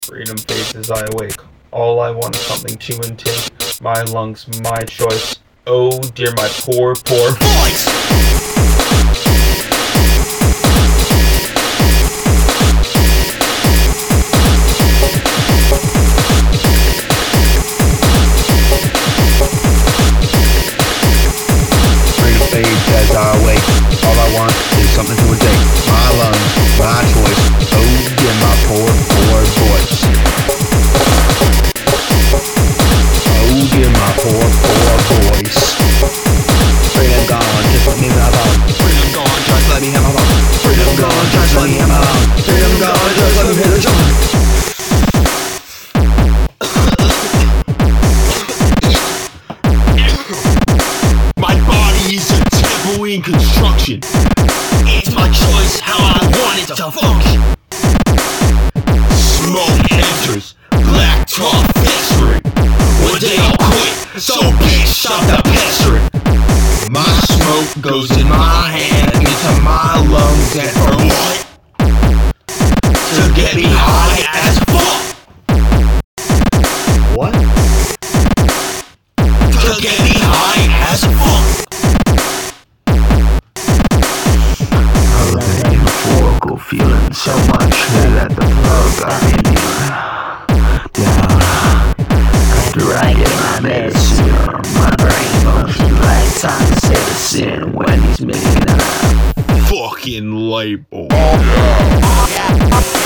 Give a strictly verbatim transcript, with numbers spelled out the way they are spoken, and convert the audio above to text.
Freedom fades as I awake. All I want is something to intake. My lungs, my choice. Oh dear, my poor, poor voice! Freedom fades as I awake. All I want is something to intake. My lungs, my choice. Oh dear, my poor, poor voice. Oh dear, my poor, poor voice. Freedom gone, just let me have on. Freedom gone, just let me have on. Freedom gone, just let me have on. Freedom gone, just let me hit the joint. My body is a temple in construction. It's my choice how I want it to function. Smoke enters, black tar festering. One day I'll quit, so bitch stop the pestering. My smoke goes in my hand into my lungs, and for what? To get me high as fuck. What? To get me high as fuck. The euphorical feeling so much that the plug got me down. After I get my medicine, my brain functions like time citizen when he's making a Fucking label.